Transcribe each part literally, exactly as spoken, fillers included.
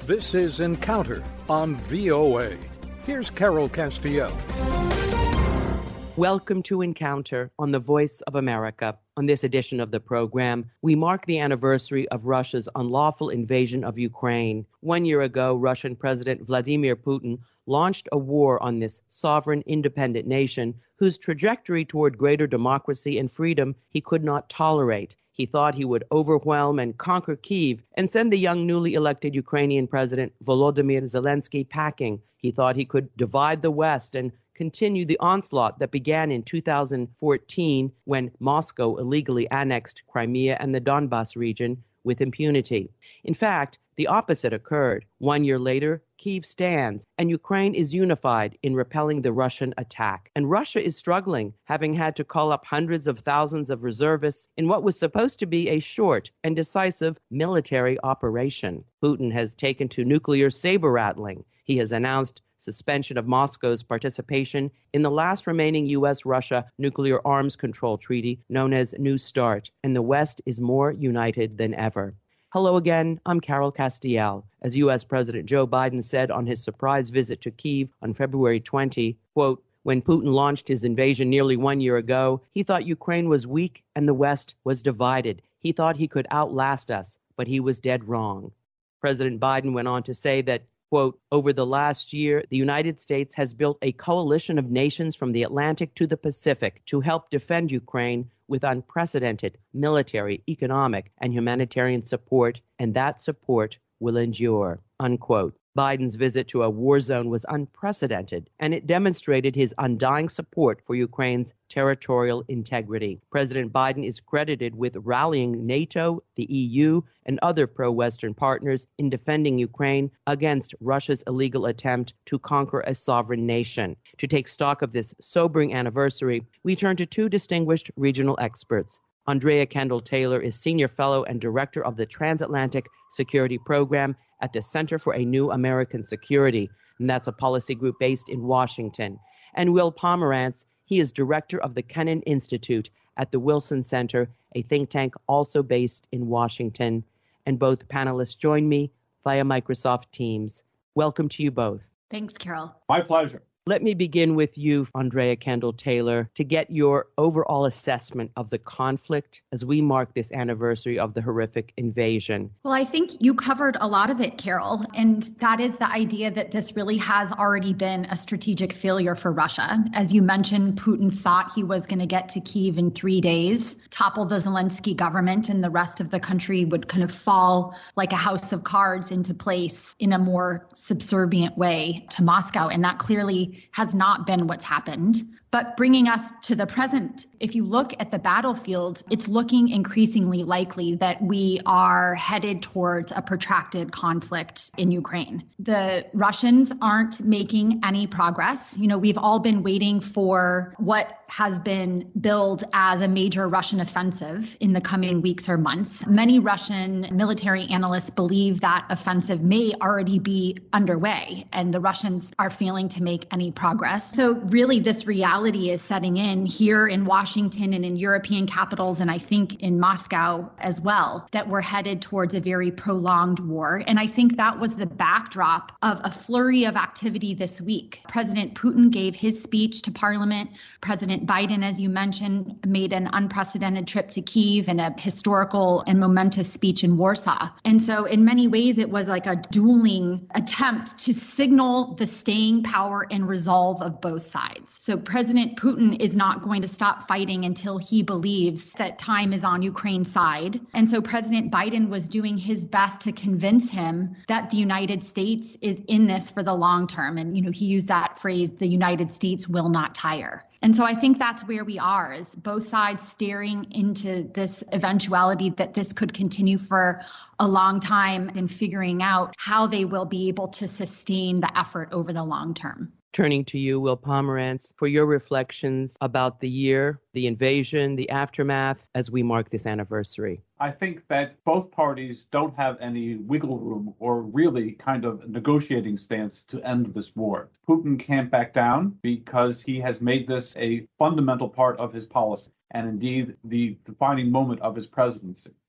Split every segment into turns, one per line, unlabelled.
This is Encounter on V O A. Here's Carol Castiel.
Welcome to Encounter on the Voice of America. On this edition of the program, we mark the anniversary of Russia's unlawful invasion of Ukraine. One year ago, Russian President Vladimir Putin launched a war on this sovereign, independent nation whose trajectory toward greater democracy and freedom he could not tolerate. He thought he would overwhelm and conquer Kyiv and send the young newly elected Ukrainian President Volodymyr Zelensky packing. He thought he could divide the West and continue the onslaught that began in two thousand fourteen when Moscow illegally annexed Crimea and the Donbas region with impunity. In fact, the opposite occurred. One year later, Kyiv stands, and Ukraine is unified in repelling the Russian attack. And Russia is struggling, having had to call up hundreds of thousands of reservists in what was supposed to be a short and decisive military operation. Putin has taken to nuclear saber-rattling. He has announced suspension of Moscow's participation in the last remaining U S Russia nuclear arms control treaty known as New START, and the West is more united than ever. Hello again, I'm Carol Castiel. As U S President Joe Biden said on his surprise visit to Kyiv on February twentieth, quote, when Putin launched his invasion nearly one year ago, he thought Ukraine was weak and the West was divided. He thought he could outlast us, but he was dead wrong. President Biden went on to say that, quote, over the last year, the United States has built a coalition of nations from the Atlantic to the Pacific to help defend Ukraine with unprecedented military, economic, and humanitarian support, and that support will endure, unquote. Biden's visit to a war zone was unprecedented, and it demonstrated his undying support for Ukraine's territorial integrity. President Biden is credited with rallying NATO, the E U, and other pro-Western partners in defending Ukraine against Russia's illegal attempt to conquer a sovereign nation. To take stock of this sobering anniversary, we turn to two distinguished regional experts. Andrea Kendall-Taylor is Senior Fellow and Director of the Transatlantic Security Program at the Center for a New American Security, and that's a policy group based in Washington. And Will Pomerantz, he is Director of the Kennan Institute at the Wilson Center, a think tank also based in Washington. And both panelists join me via Microsoft Teams. Welcome to you both.
Thanks, Carol.
My pleasure.
Let me begin with you, Andrea Kendall-Taylor, to get your overall assessment of the conflict as we mark this anniversary of the horrific invasion.
Well, I think you covered a lot of it, Carol, and that is the idea that this really has already been a strategic failure for Russia. As you mentioned, Putin thought he was going to get to Kyiv in three days, topple the Zelensky government, and the rest of the country would kind of fall like a house of cards into place in a more subservient way to Moscow, and that clearly has not been what's happened. But bringing us to the present, if you look at the battlefield, it's looking increasingly likely that we are headed towards a protracted conflict in Ukraine. The Russians aren't making any progress. You know, we've all been waiting for what has been billed as a major Russian offensive in the coming weeks or months. Many Russian military analysts believe that offensive may already be underway, and the Russians are failing to make any progress. So really, this reality is setting in here in Washington and in European capitals, and I think in Moscow as well, that we're headed towards a very prolonged war. And I think that was the backdrop of a flurry of activity this week. President Putin gave his speech to Parliament. President Biden, as you mentioned, made an unprecedented trip to Kyiv and a historical and momentous speech in Warsaw. And so in many ways, it was like a dueling attempt to signal the staying power and resolve of both sides. So President Putin is not going to stop fighting until he believes that time is on Ukraine's side. And so President Biden was doing his best to convince him that the United States is in this for the long term. And, you know, he used that phrase, the United States will not tire. And so I think that's where we are, is both sides staring into this eventuality that this could continue for a long time and figuring out how they will be able to sustain the effort over the long term.
Turning to you, Will Pomerantz, for your reflections about the year, the invasion, the aftermath, as we mark this anniversary.
I think that both parties don't have any wiggle room or really kind of negotiating stance to end this war. Putin can't back down because he has made this a fundamental part of his policy and indeed the defining moment of his presidency.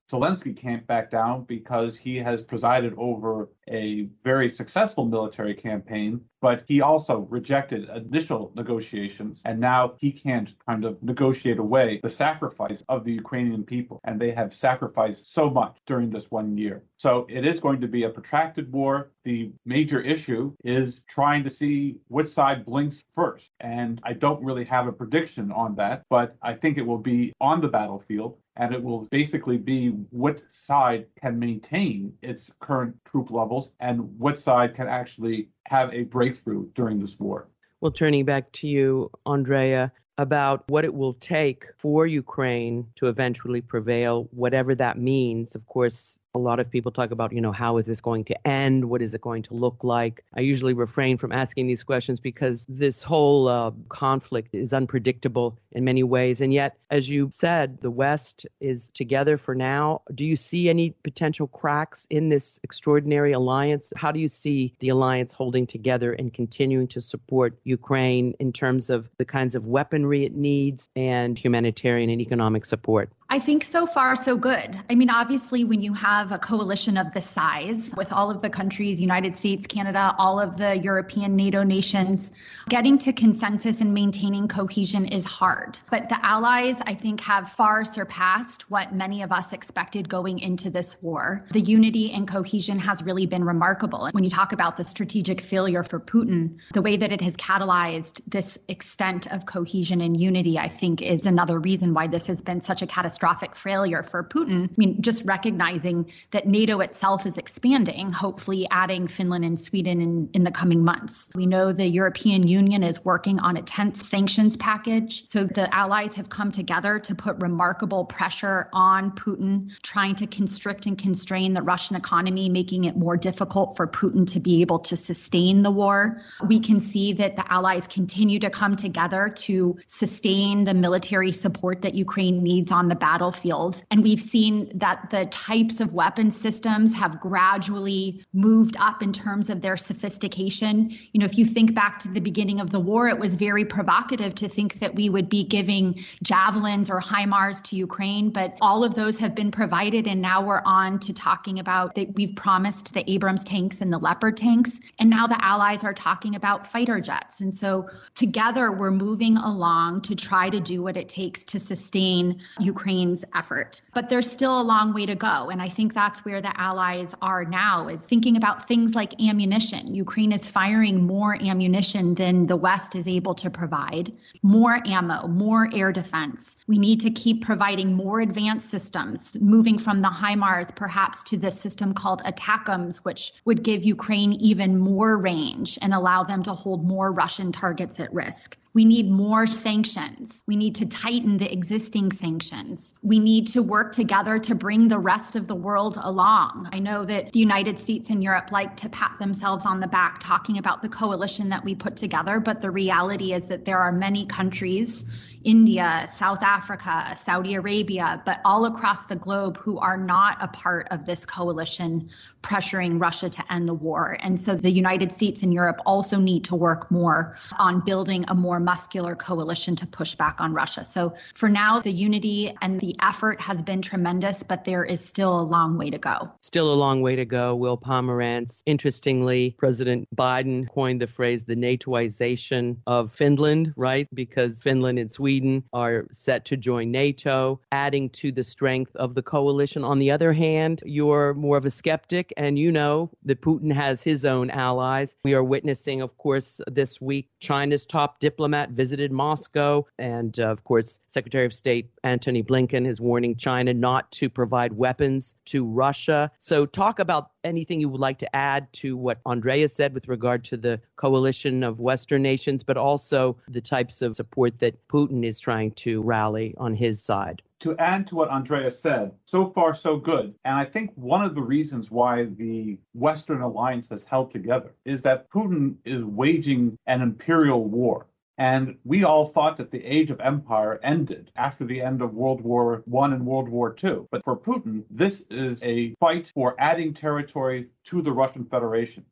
Zelensky can't back down because he has presided over a very successful military campaign, but he also rejected initial negotiations, and now he can't kind of negotiate away the sacrifice of the Ukrainian people, and they have sacrificed so much during this one year. So it is going to be a protracted war. The major issue is trying to see which side blinks first, and I don't really have a prediction on that, but I think it will be on the battlefield. And it will basically be what side can maintain its current troop levels and what side can actually have a breakthrough during this war.
Well, turning back to you, Andrea, about what it will take for Ukraine to eventually prevail, whatever that means. Of course, a lot of people talk about, you know, how is this going to end? What is it going to look like? I usually refrain from asking these questions because this whole uh, conflict is unpredictable in many ways. And yet, as you said, the West is together for now. Do you see any potential cracks in this extraordinary alliance? How do you see the alliance holding together and continuing to support Ukraine in terms of the kinds of weaponry it needs and humanitarian and economic support?
I think so far, so good. I mean, obviously, when you have a coalition of this size with all of the countries, United States, Canada, all of the European NATO nations, getting to consensus and maintaining cohesion is hard. But the allies, I think, have far surpassed what many of us expected going into this war. The unity and cohesion has really been remarkable. When you talk about the strategic failure for Putin, the way that it has catalyzed this extent of cohesion and unity, I think, is another reason why this has been such a catastrophic catastrophic failure for Putin. I mean, just recognizing that NATO itself is expanding, hopefully adding Finland and Sweden in, in the coming months. We know the European Union is working on a tenth sanctions package. So the allies have come together to put remarkable pressure on Putin, trying to constrict and constrain the Russian economy, making it more difficult for Putin to be able to sustain the war. We can see that the allies continue to come together to sustain the military support that Ukraine needs on the battlefield. And we've seen that the types of weapon systems have gradually moved up in terms of their sophistication. You know, if you think back to the beginning of the war, it was very provocative to think that we would be giving javelins or HIMARS to Ukraine, but all of those have been provided. And now we're on to talking about that we've promised the Abrams tanks and the Leopard tanks. And now the allies are talking about fighter jets. And so together we're moving along to try to do what it takes to sustain Ukraine's effort. But there's still a long way to go. And I think that's where the allies are now, is thinking about things like ammunition. Ukraine is firing more ammunition than the West is able to provide, more ammo, more air defense. We need to keep providing more advanced systems, moving from the HIMARS perhaps to the system called ATACMS, which would give Ukraine even more range and allow them to hold more Russian targets at risk. We need more sanctions. We need to tighten the existing sanctions. We need to work together to bring the rest of the world along. I know that the United States and Europe like to pat themselves on the back talking about the coalition that we put together, but the reality is that there are many countries, India, South Africa, Saudi Arabia, but all across the globe who are not a part of this coalition pressuring Russia to end the war. And so the United States and Europe also need to work more on building a more muscular coalition to push back on Russia. So for now, the unity and the effort has been tremendous, but there is still a long way to go.
Still a long way to go, Will Pomerantz. Interestingly, President Biden coined the phrase the NATOization of Finland, right? Because Finland and Sweden are set to join NATO, adding to the strength of the coalition. On the other hand, you're more of a skeptic, and you know that Putin has his own allies. We are witnessing, of course, this week, China's top diplomat visited Moscow. And, uh, of course, Secretary of State Antony Blinken is warning China not to provide weapons to Russia. So talk about anything you would like to add to what Andrea said with regard to the coalition of Western nations, but also the types of support that Putin is trying to rally on his side.
To add to what Andrea said, so far so good. And I think one of the reasons why the Western alliance has held together is that Putin is waging an imperial war. And we all thought that the age of empire ended after the end of World War One and World War Two. But for Putin, this is a fight for adding territory to the Russian Federation.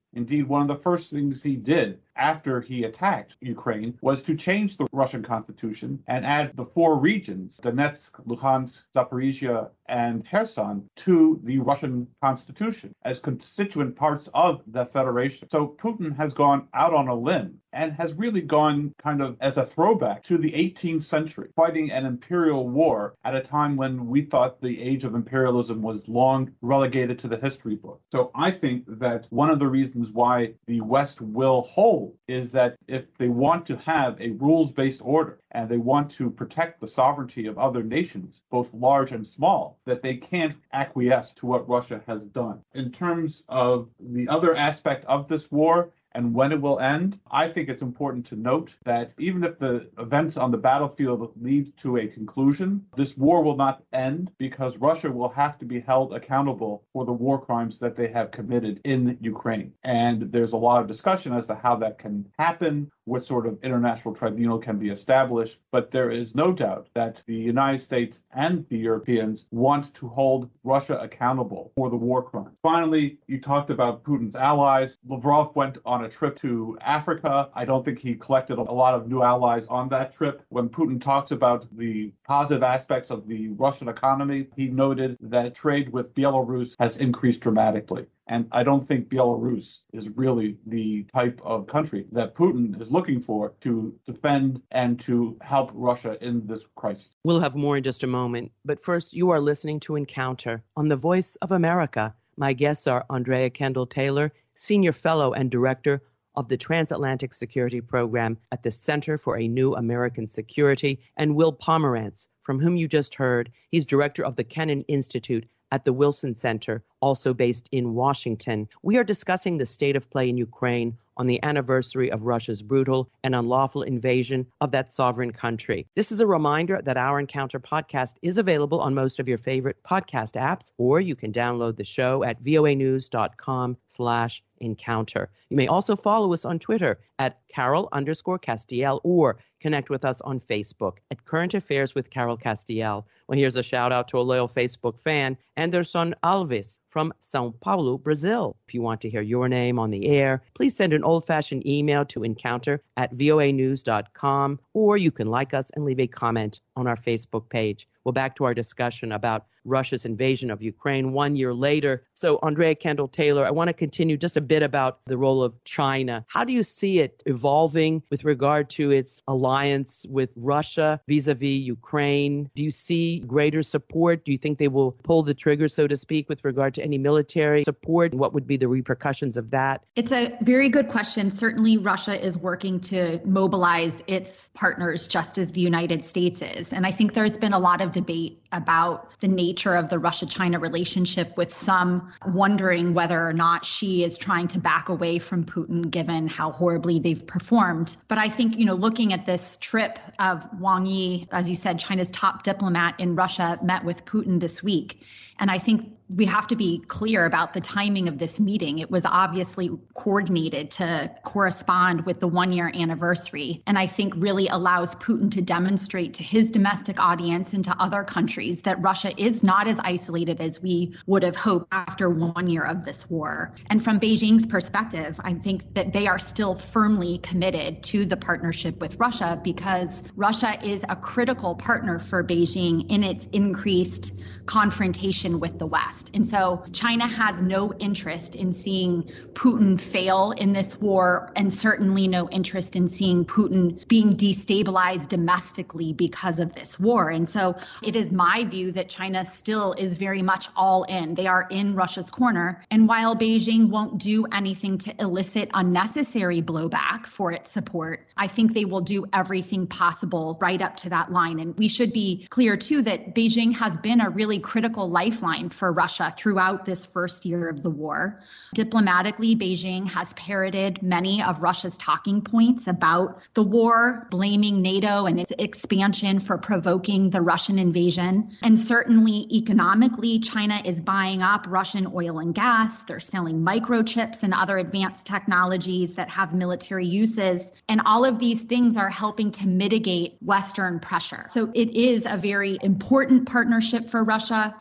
Indeed, one of the first things he did after he attacked Ukraine was to change the Russian constitution and add the four regions, Donetsk, Luhansk, Zaporizhia, and Kherson, to the Russian constitution as constituent parts of the federation. So Putin has gone out on a limb and has really gone kind of as a throwback to the eighteenth century, fighting an imperial war at a time when we thought the age of imperialism was long relegated to the history book. So I think that one of the reasons why the West will hold is that if they want to have a rules-based order and they want to protect the sovereignty of other nations, both large and small, that they can't acquiesce to what Russia has done. In terms of the other aspect of this war, and when it will end, I think it's important to note that even if the events on the battlefield lead to a conclusion, this war will not end because Russia will have to be held accountable for the war crimes that they have committed in Ukraine. And there's a lot of discussion as to how that can happen, what sort of international tribunal can be established. But there is no doubt that the United States and the Europeans want to hold Russia accountable for the war crimes. Finally, you talked about Putin's allies. Lavrov went on a trip to Africa. I don't think he collected a lot of new allies on that trip. When Putin talks about the positive aspects of the Russian economy, he noted that trade with Belarus has increased dramatically. And I don't think Belarus is really the type of country that Putin is looking for to defend and to help Russia in this crisis.
We'll have more in just a moment. But first, you are listening to Encounter on the Voice of America. My guests are Andrea Kendall-Taylor, Senior Fellow and Director of the Transatlantic Security Program at the Center for a New American Security, and Will Pomerantz, from whom you just heard. He's Director of the Kennan Institute at the Wilson Center, also based in Washington. We are discussing the state of play in Ukraine on the anniversary of Russia's brutal and unlawful invasion of that sovereign country. This is a reminder that our Encounter podcast is available on most of your favorite podcast apps, or you can download the show at voanews.com slash encounter. You may also follow us on Twitter at Carol underscore Castiel, or connect with us on Facebook at Current Affairs with Carol Castiel. Well, here's a shout out to a loyal Facebook fan, Anderson Alves from Sao Paulo, Brazil. If you want to hear your name on the air, please send an old-fashioned email to encounter at voanews dot com, or you can like us and leave a comment on our Facebook page. Well, back to our discussion about Russia's invasion of Ukraine one year later. So, Andrea Kendall-Taylor, I want to continue just a bit about the role of China. How do you see it evolving with regard to its alliance with Russia vis-a-vis Ukraine? Do you see greater support? Do you think they will pull the trigger, so to speak, with regard to any military support? What would be the repercussions of that?
It's a very good question. Certainly, Russia is working to mobilize its partners just as the United States is. And I think there's been a lot of debate about the nature of the Russia-China relationship, with some wondering whether or not Xi is trying to back away from Putin given how horribly they've performed. But I think, you know, looking at this trip of Wang Yi, as you said, China's top diplomat in Russia, met with Putin this week. And I think we have to be clear about the timing of this meeting. It was obviously coordinated to correspond with the one-year anniversary, and I think really allows Putin to demonstrate to his domestic audience and to other countries that Russia is not as isolated as we would have hoped after one year of this war. And from Beijing's perspective, I think that they are still firmly committed to the partnership with Russia, because Russia is a critical partner for Beijing in its increased confrontation with the West. And so China has no interest in seeing Putin fail in this war, and certainly no interest in seeing Putin being destabilized domestically because of this war. And so it is my view that China still is very much all in. They are in Russia's corner. And while Beijing won't do anything to elicit unnecessary blowback for its support, I think they will do everything possible right up to that line. And we should be clear, too, that Beijing has been a really critical lifeline for Russia throughout this first year of the war. Diplomatically, Beijing has parroted many of Russia's talking points about the war, blaming NATO and its expansion for provoking the Russian invasion. And certainly economically, China is buying up Russian oil and gas. They're selling microchips and other advanced technologies that have military uses. And all of these things are helping to mitigate Western pressure. So it is a very important partnership for Russia. And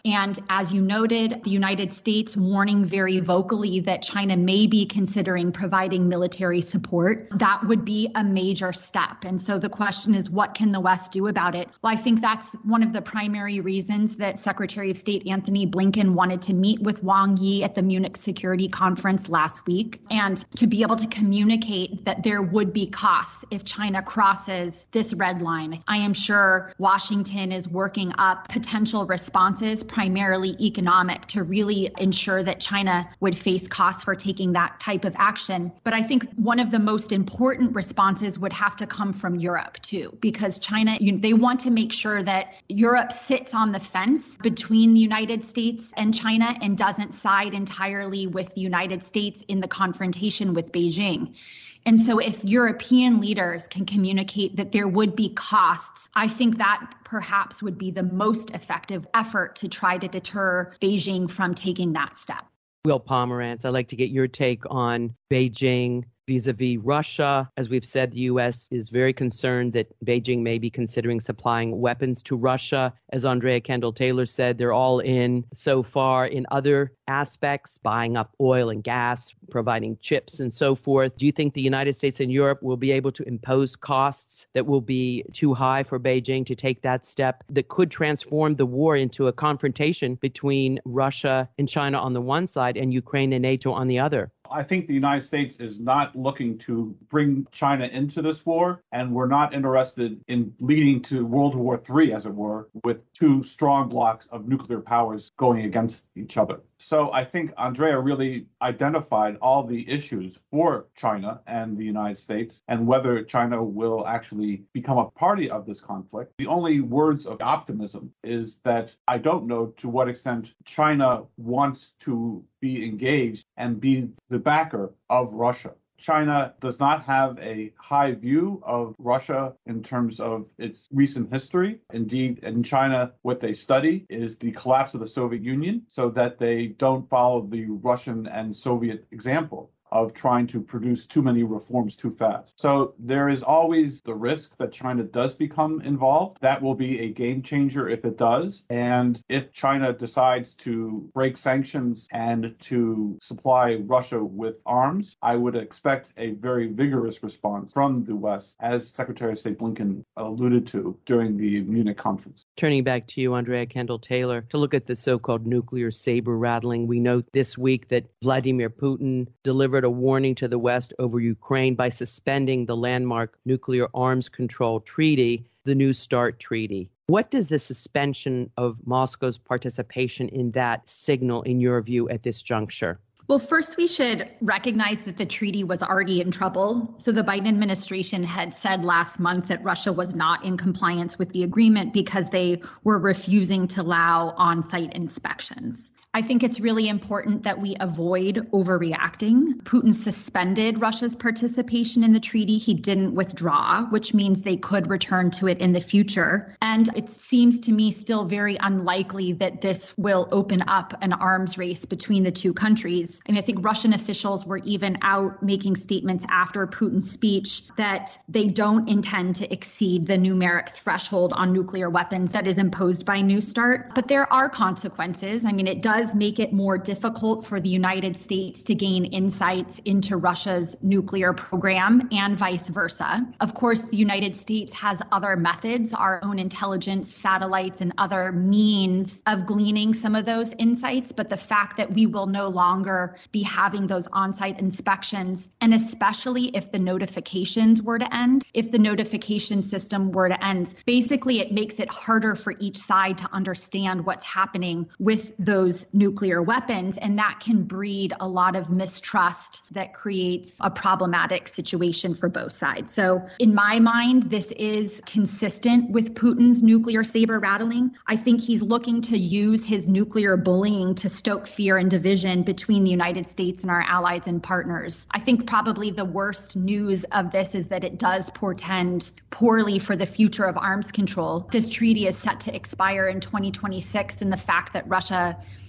as you noted, the United States warning very vocally that China may be considering providing military support. That would be a major step. And so the question is, what can the West do about it? Well, I think that's one of the primary reasons that Secretary of State Antony Blinken wanted to meet with Wang Yi at the Munich Security Conference last week, and to be able to communicate that there would be costs if China crosses this red line. I am sure Washington is working up potential responses, primarily economic, to really ensure that China would face costs for taking that type of action. But I think one of the most important responses would have to come from Europe too, because China, you, they want to make sure that Europe sits on the fence between the United States and China and doesn't side entirely with the United States in the confrontation with Beijing. And so if European leaders can communicate that there would be costs, I think that perhaps would be the most effective effort to try to deter Beijing from taking that step.
Will Pomerantz, I'd like to get your take on Beijing vis-a-vis Russia. As we've said, the U S is very concerned that Beijing may be considering supplying weapons to Russia. As Andrea Kendall-Taylor said, they're all in so far in other aspects, buying up oil and gas, providing chips and so forth. Do you think the United States and Europe will be able to impose costs that will be too high for Beijing to take that step that could transform the war into a confrontation between Russia and China on the one side and Ukraine and NATO on the other?
I think the United States is not looking to bring China into this war, and we're not interested in leading to World War Three, as it were, with two strong blocks of nuclear powers going against each other. So I think Andrea really identified all the issues for China and the United States and whether China will actually become a party of this conflict. The only words of optimism is that I don't know to what extent China wants to be engaged and be the backer of Russia. China does not have a high view of Russia in terms of its recent history. Indeed, in China, what they study is the collapse of the Soviet Union so that they don't follow the Russian and Soviet example of trying to produce too many reforms too fast. So there is always the risk that China does become involved. That will be a game changer if it does. And if China decides to break sanctions and to supply Russia with arms, I would expect a very vigorous response from the West, as Secretary of State Blinken alluded to during the Munich conference.
Turning back to you, Andrea Kendall-Taylor, to look at the so-called nuclear saber rattling, we note this week that Vladimir Putin delivered a warning to the West over Ukraine by suspending the landmark nuclear arms control treaty, the New START treaty. What does the suspension of Moscow's participation in that signal, in your view, at this juncture?
Well, first, we should recognize that the treaty was already in trouble. So the Biden administration had said last month that Russia was not in compliance with the agreement because they were refusing to allow on-site inspections. I think it's really important that we avoid overreacting. Putin suspended Russia's participation in the treaty. He didn't withdraw, which means they could return to it in the future. And it seems to me still very unlikely that this will open up an arms race between the two countries. I mean, I think Russian officials were even out making statements after Putin's speech that they don't intend to exceed the numeric threshold on nuclear weapons that is imposed by New START. But there are consequences. I mean, it does make it more difficult for the United States to gain insights into Russia's nuclear program and vice versa. Of course, the United States has other methods, our own intelligence, satellites, and other means of gleaning some of those insights. But the fact that we will no longer be having those on-site inspections, and especially if the notifications were to end, if the notification system were to end, basically it makes it harder for each side to understand what's happening with those nuclear weapons, and that can breed a lot of mistrust that creates a problematic situation for both sides. So in my mind, this is consistent with Putin's nuclear saber rattling. I think he's looking to use his nuclear bullying to stoke fear and division between the United States and our allies and partners. I think probably the worst news of this is that it does portend poorly for the future of arms control. This treaty is set to expire in twenty twenty-six, and the fact that Russia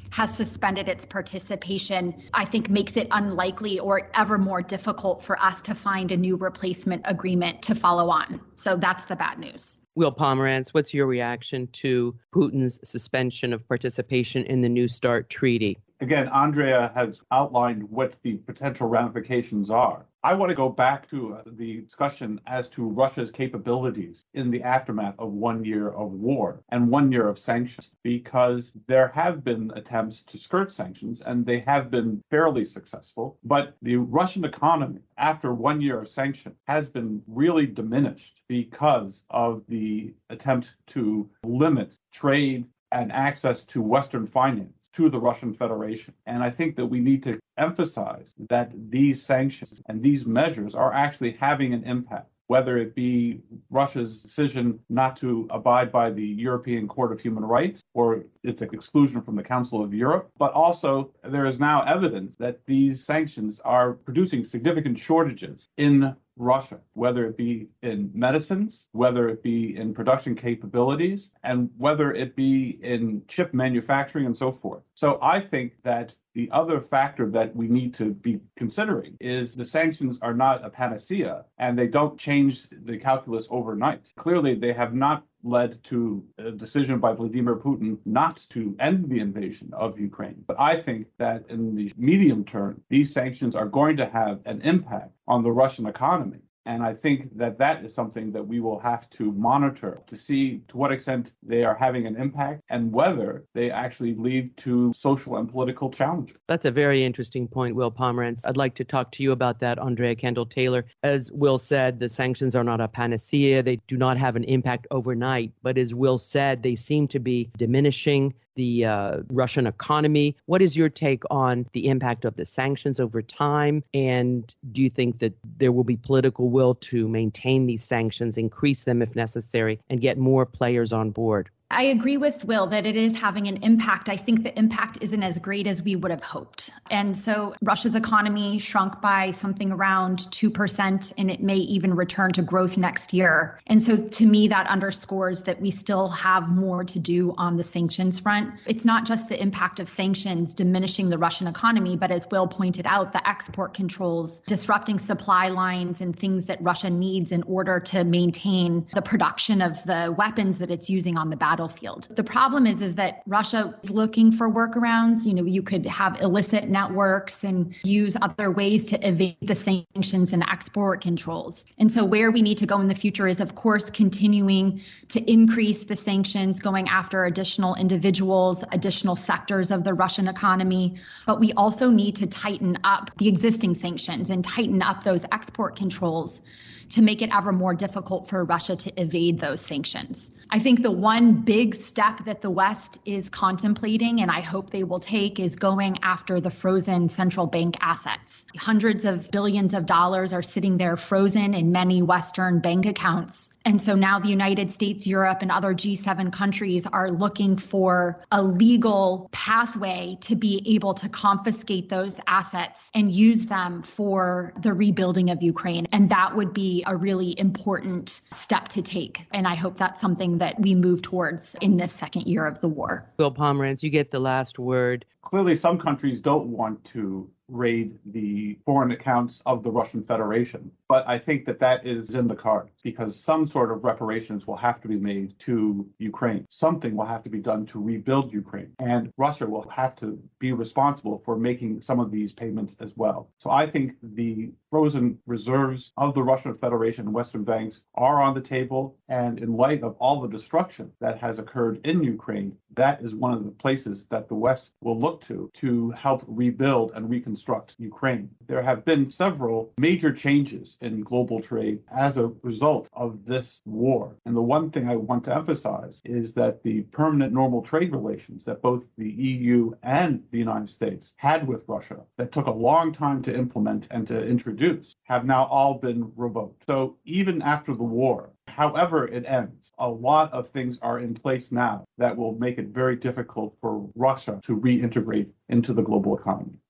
has suspended its participation, I think makes it unlikely or ever more difficult for us to find a new replacement agreement to follow on. So that's the bad news.
Will Pomerantz, what's your reaction to Putin's suspension of participation in the New START treaty?
Again, Andrea has outlined what the potential ramifications are. I want to go back to uh, the discussion as to Russia's capabilities in the aftermath of one year of war and one year of sanctions, because there have been attempts to skirt sanctions and they have been fairly successful. But the Russian economy, after one year of sanctions, has been really diminished because of the attempt to limit trade and access to Western finance to the Russian Federation. And I think that we need to emphasize that these sanctions and these measures are actually having an impact, whether it be Russia's decision not to abide by the European Court of Human Rights or its exclusion from the Council of Europe. But also, there is now evidence that these sanctions are producing significant shortages in Russia, whether it be in medicines, whether it be in production capabilities, and whether it be in chip manufacturing and so forth. So I think that the other factor that we need to be considering is the sanctions are not a panacea and they don't change the calculus overnight. Clearly, they have not led to a decision by Vladimir Putin not to end the invasion of Ukraine. But I think that in the medium term, these sanctions are going to have an impact on the Russian economy. And I think that that is something that we will have to monitor to see to what extent they are having an impact and whether they actually lead to social and political challenges.
That's a very interesting point, Will Pomerantz. I'd like to talk to you about that, Andrea Kendall-Taylor. As Will said, the sanctions are not a panacea. They do not have an impact overnight. But as Will said, they seem to be diminishing the uh, Russian economy. What is your take on the impact of the sanctions over time? And do you think that there will be political will to maintain these sanctions, increase them if necessary, and get more players on board?
I agree with Will that it is having an impact. I think the impact isn't as great as we would have hoped. And so Russia's economy shrunk by something around two percent, and it may even return to growth next year. And so to me, that underscores that we still have more to do on the sanctions front. It's not just the impact of sanctions diminishing the Russian economy, but as Will pointed out, the export controls, disrupting supply lines and things that Russia needs in order to maintain the production of the weapons that it's using on the battlefield. Battlefield. The problem is, is that Russia is looking for workarounds. You know, you could have illicit networks and use other ways to evade the sanctions and export controls. And so where we need to go in the future is, of course, continuing to increase the sanctions, going after additional individuals, additional sectors of the Russian economy. But we also need to tighten up the existing sanctions and tighten up those export controls to make it ever more difficult for Russia to evade those sanctions. I think the one big step that the West is contemplating, and I hope they will take, is going after the frozen central bank assets. Hundreds of billions of dollars are sitting there frozen in many Western bank accounts. And so now the United States, Europe, and other G seven countries are looking for a legal pathway to be able to confiscate those assets and use them for the rebuilding of Ukraine. And that would be a really important step to take. And I hope that's something that we move towards in this second year of the war.
Will Pomerantz, you get the last word.
Clearly, some countries don't want to raid the foreign accounts of the Russian Federation. But I think that that is in the cards because some sort of reparations will have to be made to Ukraine. Something will have to be done to rebuild Ukraine. And Russia will have to be responsible for making some of these payments as well. So I think the frozen reserves of the Russian Federation and Western banks are on the table. And in light of all the destruction that has occurred in Ukraine, that is one of the places that the West will look to to help rebuild and reconstruct Ukraine. There have been several major changes in global trade as a result of this war. And the one thing I want to emphasize is that the permanent normal trade relations that both the E U and the United States had with Russia that took a long time to implement and to introduce have now all been revoked. So even after the war, however it ends, a lot of things are in place now that will make it very difficult for Russia to reintegrate into the global economy.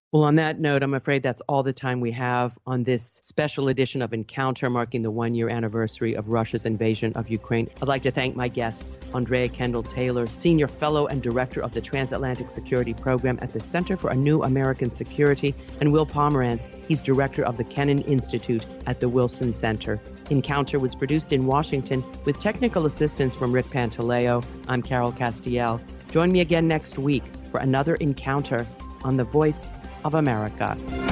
Well, on that note, I'm afraid that's all the time we have on this special edition of Encounter, marking the one-year anniversary of Russia's invasion of Ukraine. I'd like to thank my guests, Andrea Kendall-Taylor, Senior Fellow and Director of the Transatlantic Security Program at the Center for a New American Security, and Will Pomerantz. He's Director of the Kennan Institute at the Wilson Center. Encounter was produced in Washington with technical assistance from Rick Pantaleo. I'm Carol Castiel. Join me again next week for another Encounter on The Voice of America.